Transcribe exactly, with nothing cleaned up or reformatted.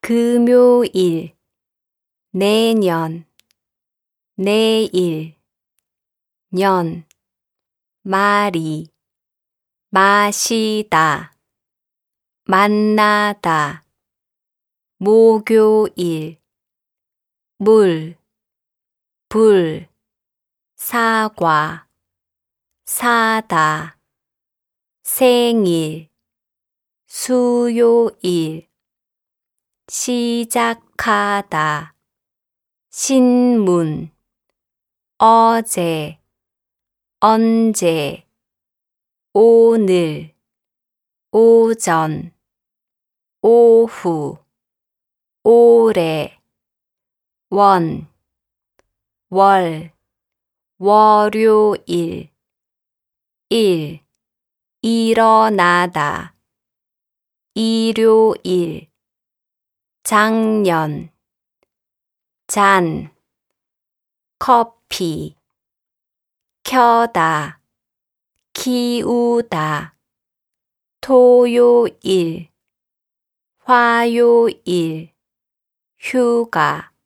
금요일, 내년, 내일, 년, 말이, 마시다, 만나다, 목요일, 물, 불, 사과, 사다, 생일, 수요일, 시작하다, 신문, 어제, 언제, 오늘, 오전, 오후, 올해, 원, 월, 월요일, 일, 일어나다, 일요일, 작년, 잔, 커피, 켜다, 키우다, 토요일, 화요일, 휴가.